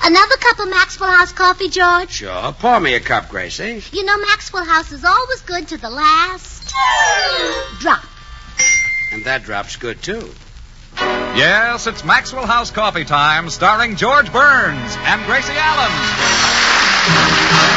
Another cup of Maxwell House coffee, George? Sure. Pour me a cup, Gracie. You know, Maxwell House is always good to the last drop. And that drop's good, too. Yes, it's Maxwell House Coffee Time, starring George Burns and Gracie Allen.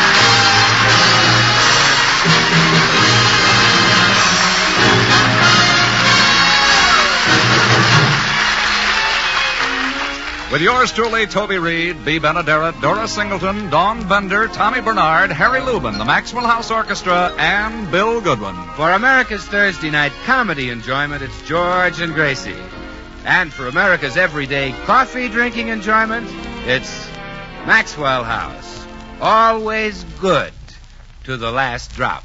With yours truly, Toby Reed, Bea Benaderet, Dora Singleton, Dawn Bender, Tommy Bernard, Harry Lubin, the Maxwell House Orchestra, and Bill Goodwin. For America's Thursday night comedy enjoyment, it's George and Gracie. And for America's everyday coffee-drinking enjoyment, it's Maxwell House. Always good to the last drop.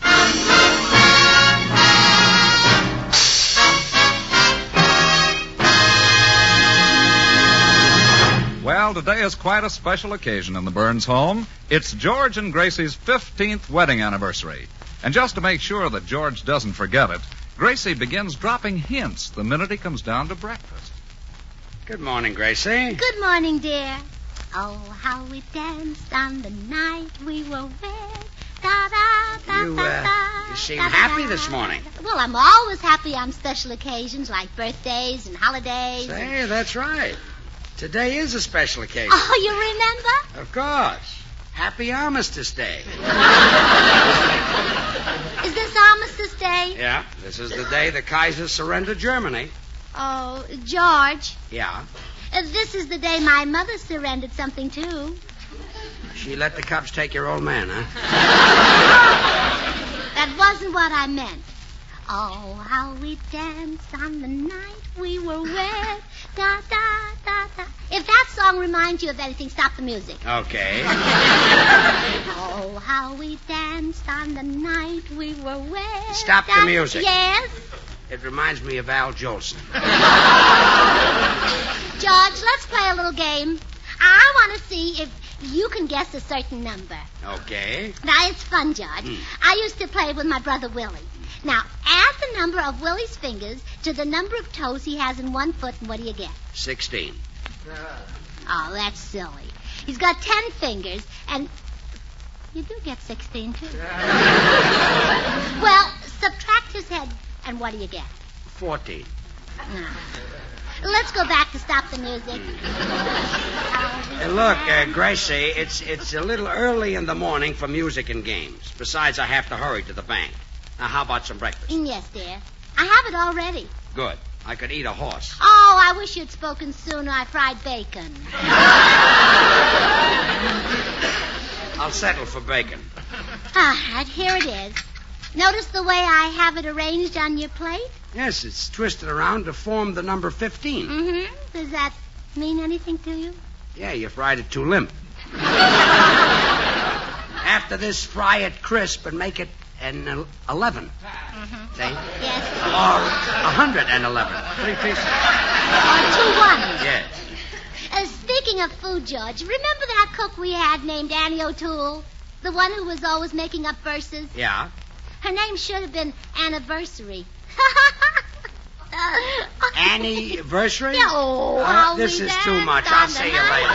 Well, today is quite a special occasion in the Burns home. It's George and Gracie's 15th wedding anniversary. And just to make sure that George doesn't forget it, Gracie begins dropping hints the minute he comes down to breakfast. Good morning, Gracie. Good morning, dear. Oh, how we danced on the night we were wed. Da, da, da, You, da, da, you seem da, da, happy da. this morning. Well, I'm always happy on special occasions like birthdays and holidays. Say, that's right. Today is a special occasion. Oh, you remember? Of course. Happy Armistice Day. Is this Armistice Day? Yeah, this is the day the Kaiser surrendered Germany. Oh, George, Yeah. this is the day my mother surrendered something, too. She let the Cubs take your old man, huh? That wasn't what I meant. Oh, how we danced on the night we were wed. Da, da, da, da. If that song reminds you of anything, stop the music. Okay. Oh, how we danced on the night we were wed. Stop the music. Yes? It reminds me of Al Jolson. George, let's play a little game. I want to see if you can guess a certain number. Okay. Now, it's fun, George. I used to play with my brother Willie. Now, add the number of Willie's fingers to the number of toes he has in one foot, and what do you get? 16. Oh, that's silly. He's got 10 fingers, and you do get 16, too. Well, subtract his head, and what do you get? 14. Let's go back to stop the music. Look, Gracie, it's a little early in the morning for music and games. Besides, I have to hurry to the bank. Now, how about some breakfast? Yes, dear. I have it already. Good. I could eat a horse. Oh, I wish you'd spoken sooner. I fried bacon. I'll settle for bacon. All right, here it is. Notice the way I have it arranged on your plate? Yes, it's twisted around to form the number 15. Mm-hmm. Does that mean anything to you? Yeah, you fried it too limp. After this, fry it crisp and make it an 11. Mm-hmm. See? Yes. Or 111. 3 pieces. Or 2 1s. Yes. Speaking of food, George, remember that cook we had named Annie O'Toole? The one who was always making up verses? Yeah. Her name should have been Anniversary. Anniversary? Yeah, oh, how this we is too much. danced I'll on see the you later.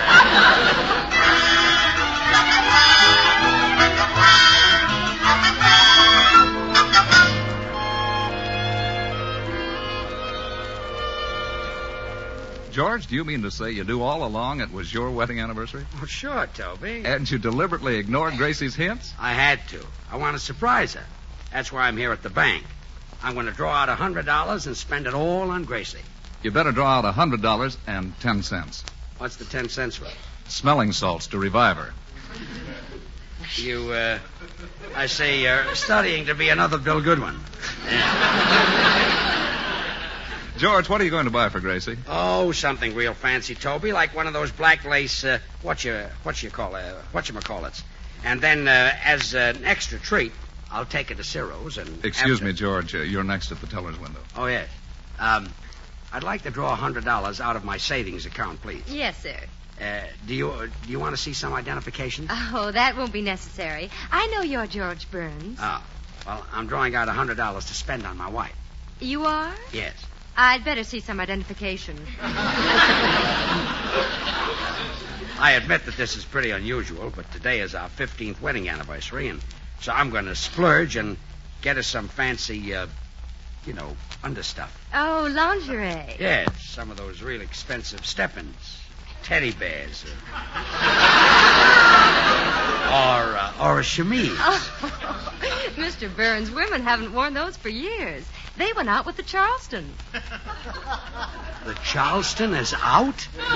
George, do you mean to say you knew all along it was your wedding anniversary? Oh, sure, Toby. And you deliberately ignored Gracie's hints? I had to. I want to surprise her. That's why I'm here at the bank. I'm going to draw out $100 and spend it all on Gracie. You better draw out $100 and 10 cents. What's the 10 cents for? Smelling salts to revive her. You, I say you're studying to be another Bill Goodwin. George, what are you going to buy for Gracie? Oh, something real fancy, Toby, like one of those black lace, whatchamacallits. And then, as an extra treat, I'll take her to Ciro's and... Excuse me, George, you're next at the teller's window. Oh, yes. I'd like to draw $100 out of my savings account, please. Yes, sir. Do you want to see some identification? Oh, that won't be necessary. I know you're George Burns. Oh, well, I'm drawing out $100 to spend on my wife. You are? Yes. I'd better see some identification. I admit that this is pretty unusual, but today is our 15th wedding anniversary, and so I'm going to splurge and get us some fancy, understuff. Oh, lingerie. Yes, some of those real expensive step-ins. Teddy bears. Or a chemise. Oh, Mr. Burns, women haven't worn those for years. They went out with the Charleston. The Charleston is out?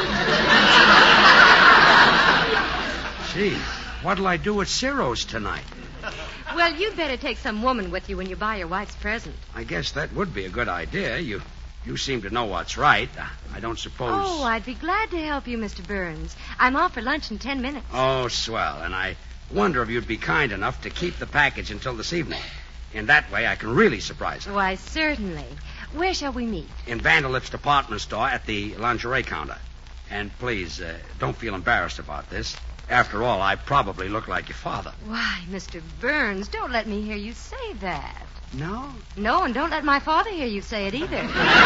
Gee, what'll I do at Ciro's tonight? Well, you'd better take some woman with you when you buy your wife's present. I guess that would be a good idea. You seem to know what's right. I don't suppose... Oh, I'd be glad to help you, Mr. Burns. I'm off for lunch in 10 minutes. Oh, swell. And I wonder if you'd be kind enough to keep the package until this evening. In that way, I can really surprise her. Why, certainly. Where shall we meet? In Vanderlip's department store at the lingerie counter. And please, don't feel embarrassed about this. After all, I probably look like your father. Why, Mr. Burns, don't let me hear you say that. No? No, and don't let my father hear you say it either.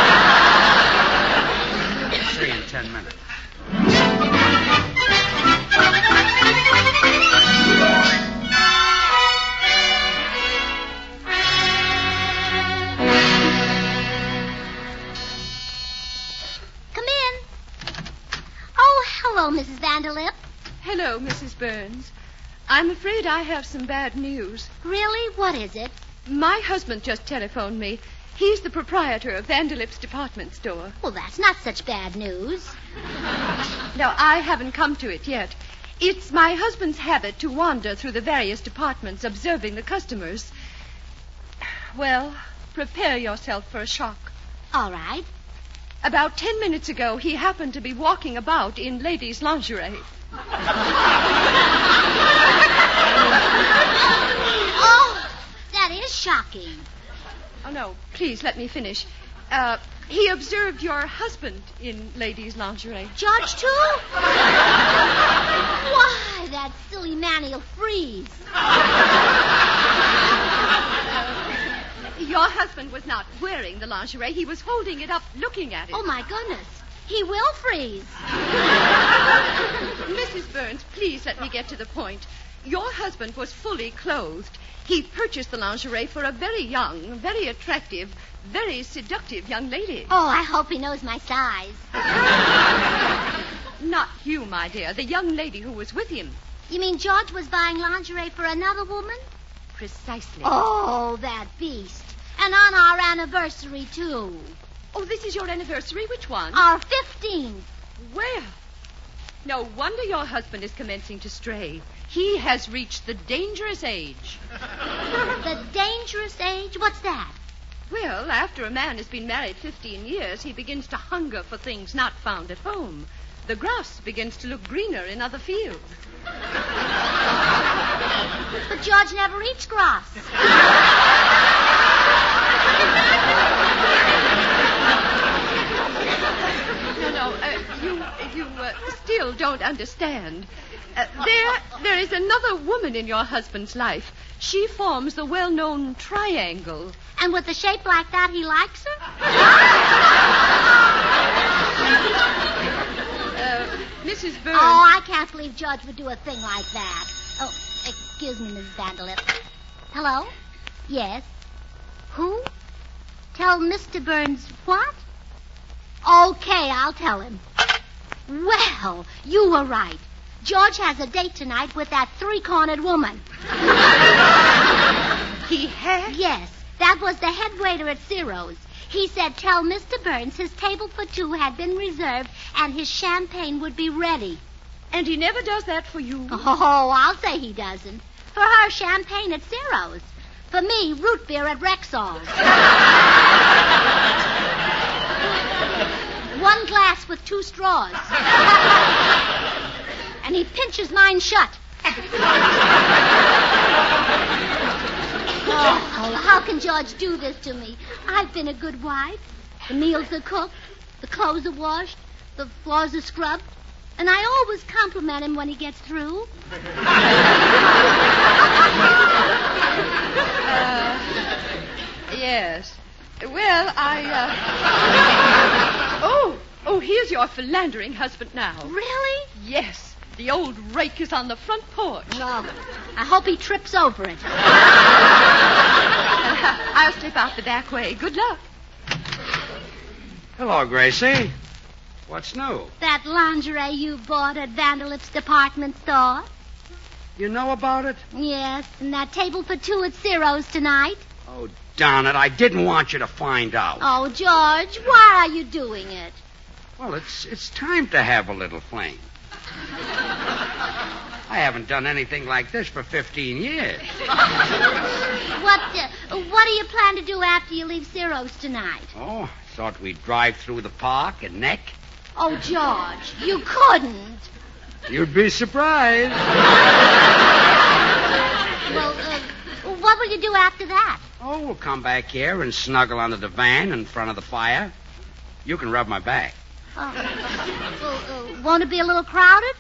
See you in 10 minutes. Come in. Oh, hello, Mrs. Vanderlip. Hello, Mrs. Burns. I'm afraid I have some bad news. Really? What is it? My husband just telephoned me. He's the proprietor of Vanderlip's department store. Well, that's not such bad news. No, I haven't come to it yet. It's my husband's habit to wander through the various departments observing the customers. Well, prepare yourself for a shock. All right. About 10 minutes ago, he happened to be walking about in ladies' lingerie. Oh, that is shocking. Oh, no, please let me finish. He observed your husband in ladies' lingerie. George, too? Why, that silly man, he'll freeze. Your husband was not wearing the lingerie. He was holding it up, looking at it. Oh, my goodness. He will freeze. Mrs. Burns, please let me get to the point. Your husband was fully clothed. He purchased the lingerie for a very young, very attractive, very seductive young lady. Oh, I hope he knows my size. Not you, my dear. The young lady who was with him. You mean George was buying lingerie for another woman? Precisely. Oh, that beast. And on our anniversary, too. Oh, this is your anniversary? Which one? Our 15th. Well, no wonder your husband is commencing to stray. He has reached the dangerous age. The dangerous age? What's that? Well, after a man has been married 15 years, he begins to hunger for things not found at home. The grass begins to look greener in other fields. But George never eats grass. No, you still don't understand. There is another woman in your husband's life. She forms the well-known triangle. And with a shape like that, he likes her? Mrs. Burns. Oh, I can't believe George would do a thing like that. Oh, excuse me, Mrs. Vanderlip. Hello? Yes. Who? Tell Mr. Burns what? Okay, I'll tell him. Well, you were right. George has a date tonight with that three-cornered woman. He has? Yes, that was the head waiter at Ciro's. He said tell Mr. Burns his table for two had been reserved and his champagne would be ready. And he never does that for you? Oh, I'll say he doesn't. For her, champagne at Ciro's. For me, root beer at Rexall's. One glass with 2 straws. And he pinches mine shut. Oh, how can George do this to me? I've been a good wife. The meals are cooked, the clothes are washed, the floors are scrubbed, and I always compliment him when he gets through. Yes. Well, Oh, here's your philandering husband now. Really? Yes. The old rake is on the front porch. Well, I hope he trips over it. I'll slip out the back way. Good luck. Hello, Gracie. What's new? That lingerie you bought at Vanderlip's department store? You know about it? Yes, and that table for two at Ciro's tonight. Oh, darn it. I didn't want you to find out. Oh, George, why are you doing it? Well, it's time to have a little fling. I haven't done anything like this for 15 years. What do you plan to do after you leave Ciro's tonight? Oh, I thought we'd drive through the park and neck. Oh, George, you couldn't. You'd be surprised. Well, what will you do after that? Oh, we'll come back here and snuggle under the van in front of the fire. You can rub my back. Won't it be a little crowded?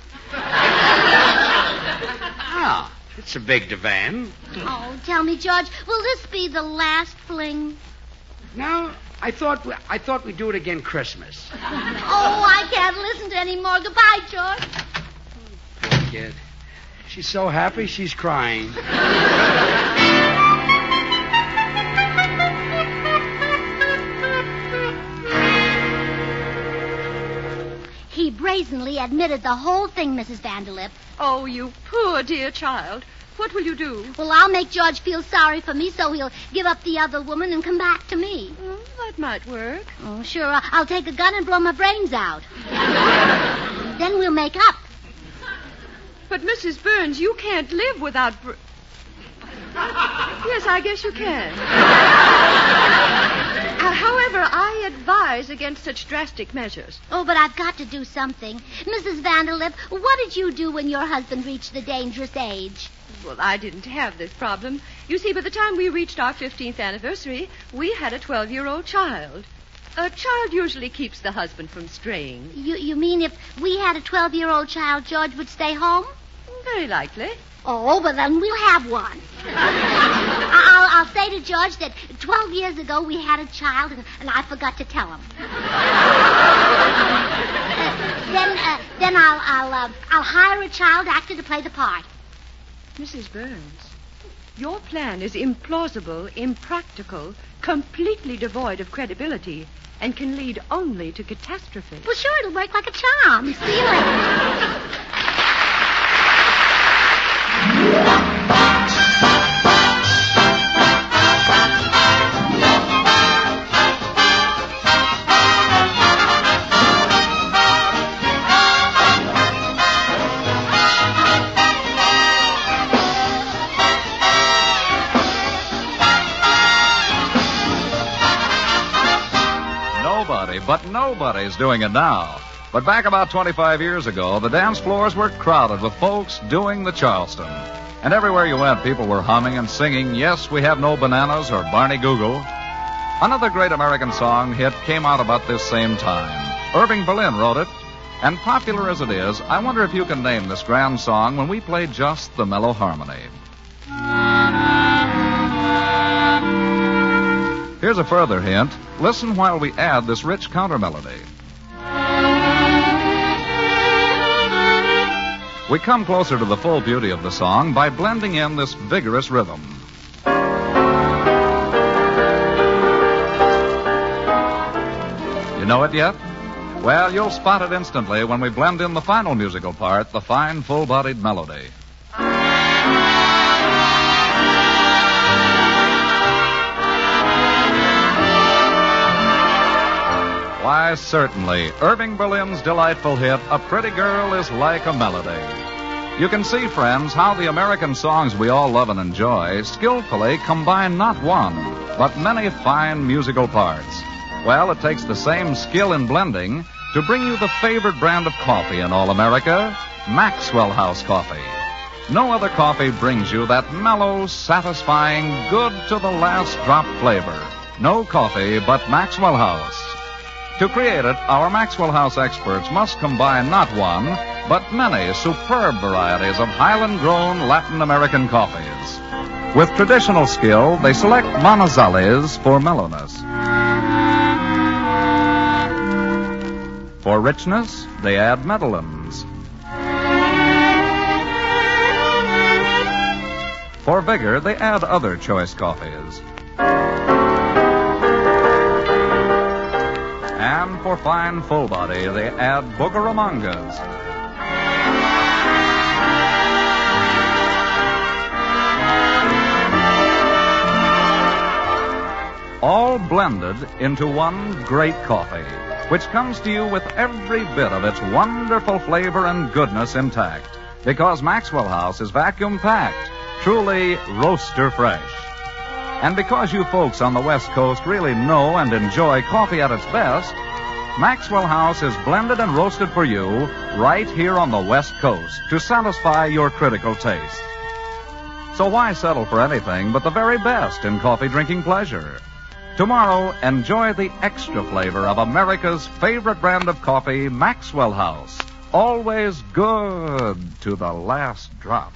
Ah, it's a big divan. Oh, tell me, George, will this be the last fling? No, I thought we'd do it again Christmas. Oh, I can't listen to any more. Goodbye, George. Poor kid. She's so happy she's crying. He brazenly admitted the whole thing, Mrs. Vanderlip. Oh, you poor dear child. What will you do? Well, I'll make George feel sorry for me so he'll give up the other woman and come back to me. That might work. Oh, sure. I'll take a gun and blow my brains out. Then we'll make up. But, Mrs. Burns, you can't live without... Yes, I guess you can. However, I advise against such drastic measures. Oh, but I've got to do something. Mrs. Vanderlip, what did you do when your husband reached the dangerous age? Well, I didn't have this problem. You see, by the time we reached our 15th anniversary, we had a 12-year-old child. A child usually keeps the husband from straying. You mean if we had a 12-year-old child, George would stay home? Very likely. Oh, but then we'll have one. I'll say to George that 12 years ago we had a child, and I forgot to tell him. Then I'll hire a child actor to play the part. Mrs. Burns, your plan is implausible, impractical, completely devoid of credibility, and can lead only to catastrophe. Well, sure, it'll work like a charm. See you later. But nobody's doing it now. But back about 25 years ago, the dance floors were crowded with folks doing the Charleston. And everywhere you went, people were humming and singing, Yes, We Have No Bananas, or Barney Google. Another great American song hit came out about this same time. Irving Berlin wrote it. And popular as it is, I wonder if you can name this grand song when we play just the mellow harmony. Here's a further hint. Listen while we add this rich counter melody. We come closer to the full beauty of the song by blending in this vigorous rhythm. You know it yet? Well, you'll spot it instantly when we blend in the final musical part, the fine, full-bodied melody. Why, certainly, Irving Berlin's delightful hit, A Pretty Girl is Like a Melody. You can see, friends, how the American songs we all love and enjoy skillfully combine not one, but many fine musical parts. Well, it takes the same skill in blending to bring you the favorite brand of coffee in all America, Maxwell House Coffee. No other coffee brings you that mellow, satisfying, good-to-the-last drop flavor. No coffee but Maxwell House. To create it, our Maxwell House experts must combine not one, but many superb varieties of Highland-grown Latin American coffees. With traditional skill, they select Manizales for mellowness. For richness, they add Medellins. For vigor, they add other choice coffees. And for fine full body, they add Bucaramangas. All blended into one great coffee, which comes to you with every bit of its wonderful flavor and goodness intact. Because Maxwell House is vacuum packed, truly roaster fresh. And because you folks on the West Coast really know and enjoy coffee at its best, Maxwell House is blended and roasted for you right here on the West Coast to satisfy your critical taste. So why settle for anything but the very best in coffee drinking pleasure? Tomorrow, enjoy the extra flavor of America's favorite brand of coffee, Maxwell House. Always good to the last drop.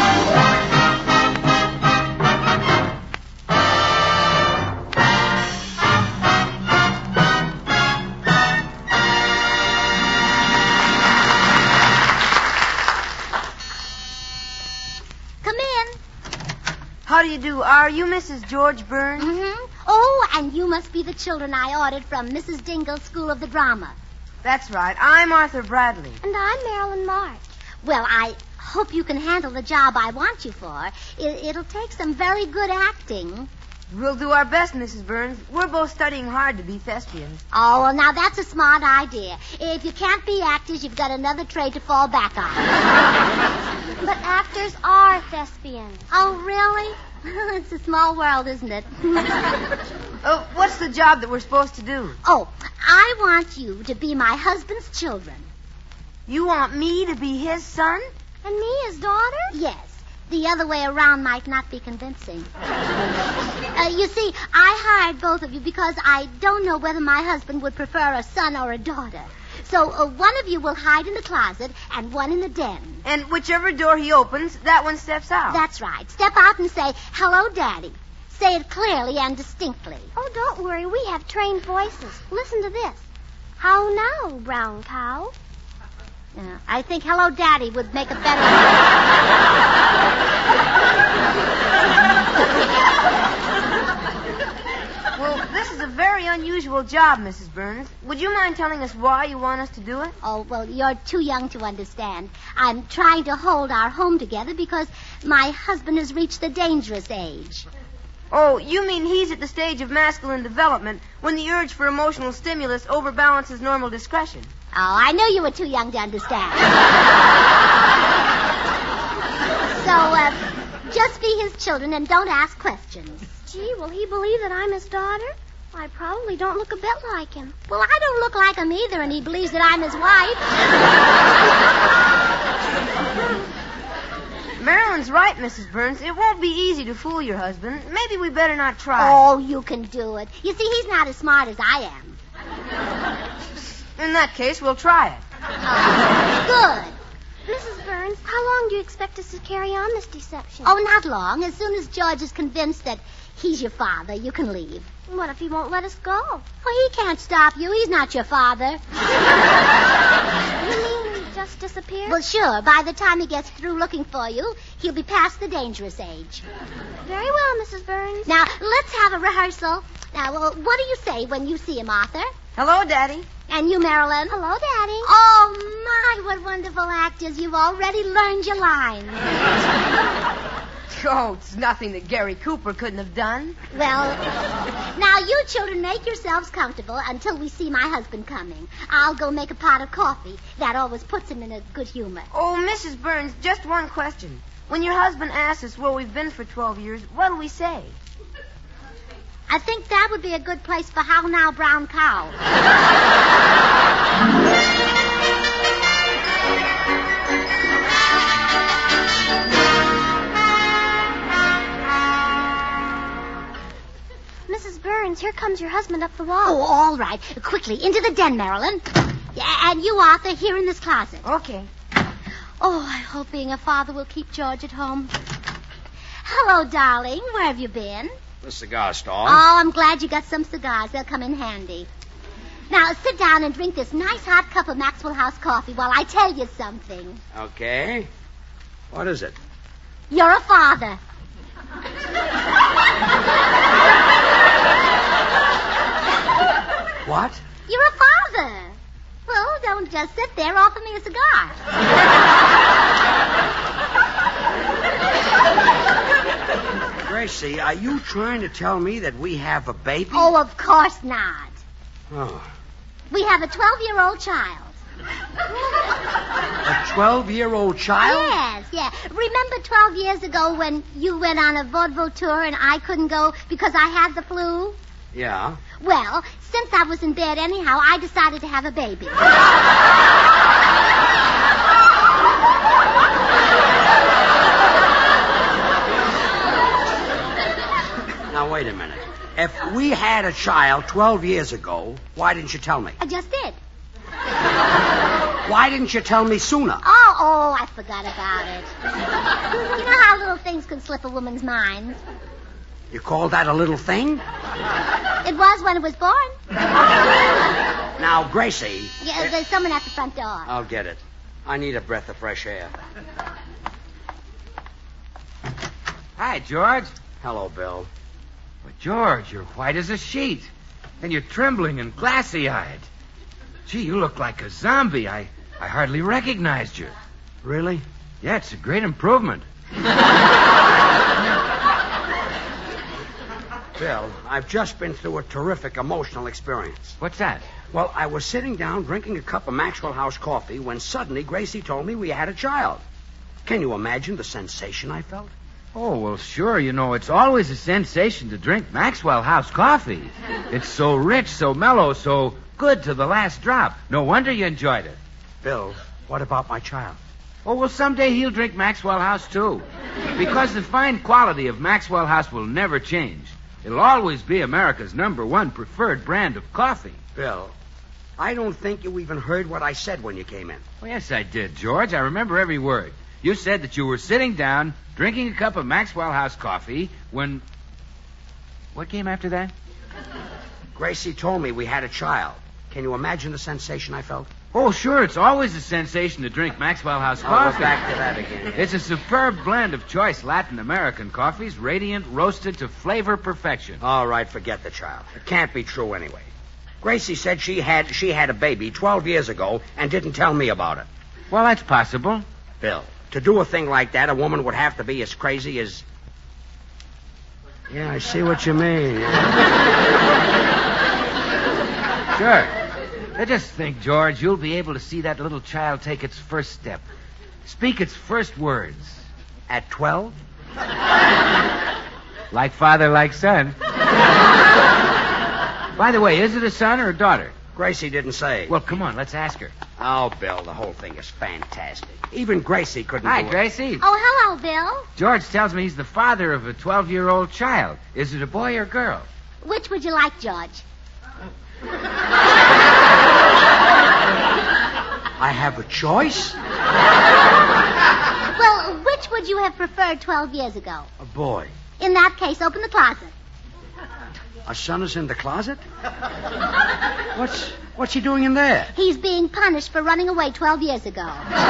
Come in. How do you do? Are you Mrs. George Burns? Mm-hmm. Oh, and you must be the children I ordered from Mrs. Dingle's School of the Drama. That's right. I'm Arthur Bradley. And I'm Marilyn March. Well, I hope you can handle the job I want you for. It'll take some very good acting. We'll do our best, Mrs. Burns. We're both studying hard to be thespians. Oh, well, now that's a smart idea. If you can't be actors, you've got another trade to fall back on. But actors are thespians. Oh, really? It's a small world, isn't it? What's the job that we're supposed to do? Oh, I want you to be my husband's children. You want me to be his son? And me his daughter? Yes. The other way around might not be convincing. You see, I hired both of you because I don't know whether my husband would prefer a son or a daughter. So one of you will hide in the closet and one in the den. And whichever door he opens, that one steps out. That's right. Step out and say, "Hello, Daddy." Say it clearly and distinctly. Oh, don't worry. We have trained voices. Listen to this. How now, brown cow? I think "Hello, Daddy" would make a better... Well, this is a very unusual job, Mrs. Burns. Would you mind telling us why you want us to do it? Oh, well, you're too young to understand. I'm trying to hold our home together because my husband has reached the dangerous age. Oh, you mean he's at the stage of masculine development when the urge for emotional stimulus overbalances normal discretion. Oh, I knew you were too young to understand. So, just be his children and don't ask questions. Gee, will he believe that I'm his daughter? I probably don't look a bit like him. Well, I don't look like him either, and he believes that I'm his wife. Marilyn's right, Mrs. Burns. It won't be easy to fool your husband. Maybe we better not try. Oh, you can do it. You see, he's not as smart as I am. In that case, we'll try it. Good. Mrs. Burns, how long do you expect us to carry on this deception? Oh, not long. As soon as George is convinced that he's your father, you can leave. What if he won't let us go? Well, he can't stop you. He's not your father. You mean he just disappeared? Well, sure. By the time he gets through looking for you, he'll be past the dangerous age. Very well, Mrs. Burns. Now, let's have a rehearsal. Now, what do you say when you see him, Arthur? Hello, Daddy. And you, Marilyn? Hello, Daddy. Oh, my, what wonderful actors. You've already learned your lines. Oh, it's nothing that Gary Cooper couldn't have done. Well, now you children make yourselves comfortable until we see my husband coming. I'll go make a pot of coffee. That always puts him in a good humor. Oh, Mrs. Burns, just one question. When your husband asks us where we've been for 12 years, what'll we say? I think that would be a good place for How Now, Brown Cow. Mrs. Burns, here comes your husband up the wall. Oh, all right. Quickly, into the den, Marilyn. Yeah, and you, Arthur, here in this closet. Okay. Oh, I hope being a father will keep George at home. Hello, darling. Where have you been? The cigar stall. Oh, I'm glad you got some cigars. They'll come in handy. Now, sit down and drink this nice hot cup of Maxwell House coffee while I tell you something. Okay. What is it? You're a father. What? You're a father. Well, don't just sit there. Offer me a cigar. Gracie, are you trying to tell me that we have a baby? Oh, of course not. Oh. We have a 12-year-old child. A 12-year-old child? Yes, yeah. Remember 12 years ago when you went on a vaudeville tour and I couldn't go because I had the flu? Yeah. Well, since I was in bed anyhow, I decided to have a baby. Now, wait a minute. If we had a child 12 years ago, why didn't you tell me? I just did. Why didn't you tell me sooner? Oh, I forgot about it. You know how little things can slip a woman's mind. You call that a little thing? It was when it was born. Now, Gracie... Yeah, there's someone at the front door. I'll get it. I need a breath of fresh air. Hi, George. Hello, Bill. Well, George, you're white as a sheet. And you're trembling and glassy-eyed. Gee, you look like a zombie. I hardly recognized you. Really? Yeah, it's a great improvement. Bill, I've just been through a terrific emotional experience. What's that? Well, I was sitting down drinking a cup of Maxwell House coffee when suddenly Gracie told me we had a child. Can you imagine the sensation I felt? Oh, well, sure. You know, it's always a sensation to drink Maxwell House coffee. It's so rich, so mellow, so good to the last drop. No wonder you enjoyed it. Bill, what about my child? Oh, well, someday he'll drink Maxwell House, too. Because the fine quality of Maxwell House will never change. It'll always be America's #1 preferred brand of coffee. Bill, I don't think you even heard what I said when you came in. Oh, yes, I did, George. I remember every word. You said that you were sitting down, drinking a cup of Maxwell House coffee, when... What came after that? Gracie told me we had a child. Can you imagine the sensation I felt? Oh, sure. It's always a sensation to drink Maxwell House coffee. I'll go back to that again. It's a superb blend of choice Latin American coffees, radiant, roasted to flavor perfection. All right, forget the child. It can't be true anyway. Gracie said she had a baby 12 years ago and didn't tell me about it. Well, that's possible. Bill, to do a thing like that, a woman would have to be as crazy as... Yeah, I see what you mean. Sure. I just think, George, you'll be able to see that little child take its first step. Speak its first words. At 12? Like father, like son. By the way, is it a son or a daughter? Gracie didn't say. Well, come on, let's ask her. Oh, Bill, the whole thing is fantastic. Even Gracie couldn't Hi, do it. Gracie. Oh, hello, Bill. George tells me he's the father of a 12-year-old child. Is it a boy or girl? Which would you like, George? I have a choice? Well, which would you have preferred 12 years ago? A boy. In that case, open the closet. Our son is in the closet? What's he doing in there? He's being punished for running away 12 years ago.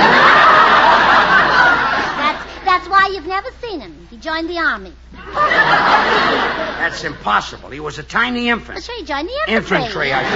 That's why you've never seen him. He joined the army. That's impossible. He was a tiny infant. Sure, he joined the infantry. Infantry, I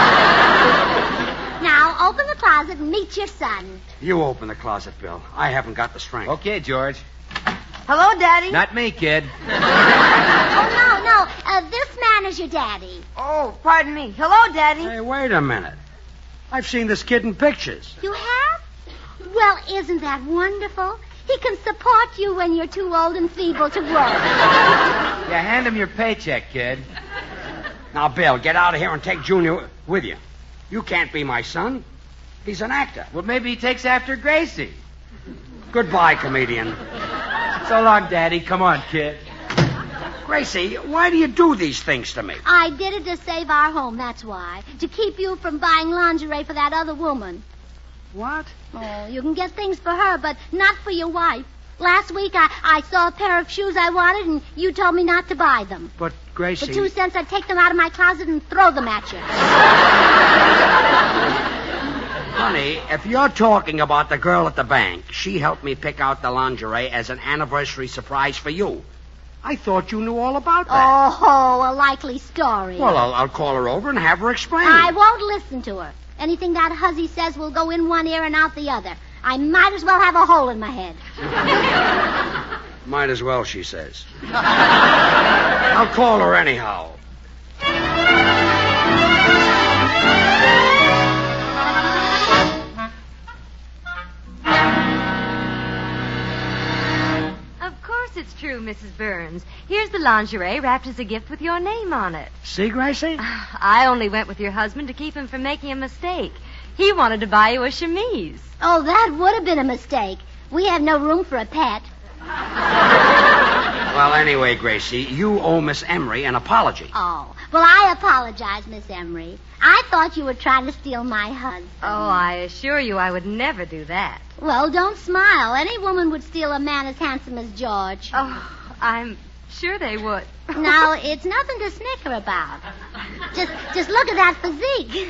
Now, open the closet and meet your son. You open the closet, Bill. I haven't got the strength. Okay, George. Hello, Daddy. Not me, kid. Oh, no. This man is your daddy. Oh, pardon me. Hello, Daddy. Hey, wait a minute. I've seen this kid in pictures. You have? Well, isn't that wonderful? He can support you when you're too old and feeble to work. Yeah, hand him your paycheck, kid. Now, Bill, get out of here and take Junior with you. You can't be my son. He's an actor. Well, maybe he takes after Gracie. Goodbye, comedian. So long, Daddy. Come on, kid. Gracie, why do you do these things to me? I did it to save our home, that's why. To keep you from buying lingerie for that other woman. What? Oh, you can get things for her, but not for your wife. Last week, I saw a pair of shoes I wanted, and you told me not to buy them. But, Gracie... For 2 cents, I'd take them out of my closet and throw them at you. Honey, if you're talking about the girl at the bank, she helped me pick out the lingerie as an anniversary surprise for you. I thought you knew all about that. Oh, a likely story. Well, I'll call her over and have her explain. I won't listen to her. Anything that hussy says will go in one ear and out the other. I might as well have a hole in my head. Might as well, she says. I'll call her anyhow. Of course it's true, Mrs. Burns. Here's the lingerie wrapped as a gift with your name on it. See, Gracie? I only went with your husband to keep him from making a mistake. He wanted to buy you a chemise. Oh, that would have been a mistake. We have no room for a pet. Well, anyway, Gracie, you owe Miss Emery an apology. Oh, well, I apologize, Miss Emery. I thought you were trying to steal my husband. Oh, I assure you I would never do that. Well, don't smile. Any woman would steal a man as handsome as George. Oh, I'm sure they would. Now, it's nothing to snicker about. Just look at that physique.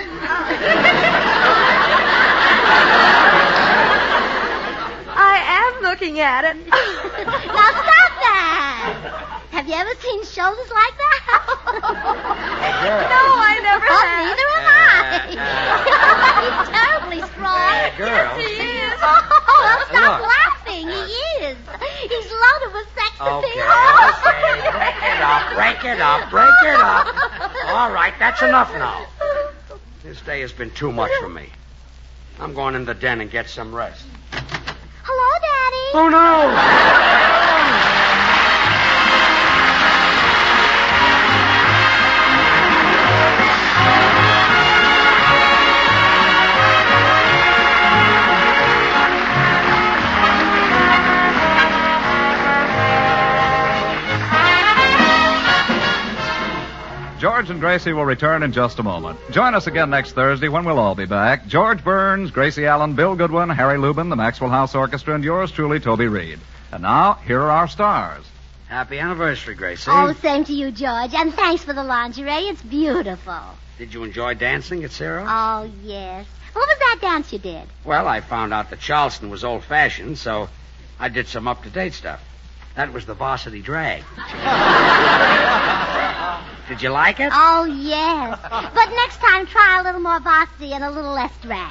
I am looking at it. Now stop that. Have you ever seen shoulders like that? No, I never have. Neither have I. He's terribly strong. Girl. Yes, he is. Oh, stop Look. laughing. He is. He's loaded with sex appeal. Okay. Break it up. All right, that's enough now. This day has been too much for me. I'm going in the den and get some rest. Hello, Daddy. Oh, no. George and Gracie will return in just a moment. Join us again next Thursday when we'll all be back. George Burns, Gracie Allen, Bill Goodwin, Harry Lubin, the Maxwell House Orchestra, and yours truly, Toby Reed. And now, here are our stars. Happy anniversary, Gracie. Oh, same to you, George. And thanks for the lingerie. It's beautiful. Did you enjoy dancing at Sarah? Oh, yes. What was that dance you did? Well, I found out that Charleston was old-fashioned, so I did some up-to-date stuff. That was the varsity drag. Did you like it? Oh, yes. But next time, try a little more varsity and a little less drag.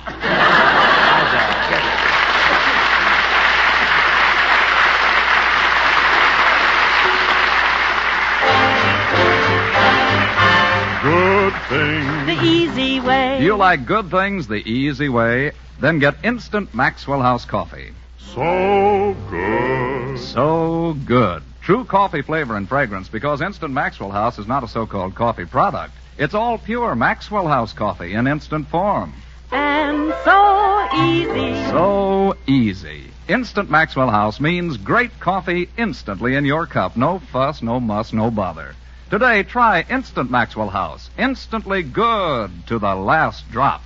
Good things. The easy way. Do you like good things the easy way? Then get instant Maxwell House coffee. So good. So good. True coffee flavor and fragrance, because Instant Maxwell House is not a so-called coffee product. It's all pure Maxwell House coffee in instant form. And so easy. So easy. Instant Maxwell House means great coffee instantly in your cup. No fuss, no muss, no bother. Today, try Instant Maxwell House. Instantly good to the last drop.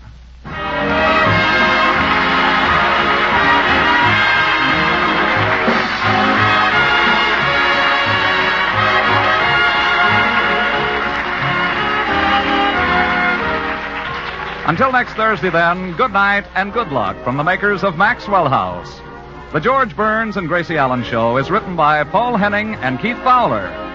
Until next Thursday, then, good night and good luck from the makers of Maxwell House. The George Burns and Gracie Allen Show is written by Paul Henning and Keith Fowler.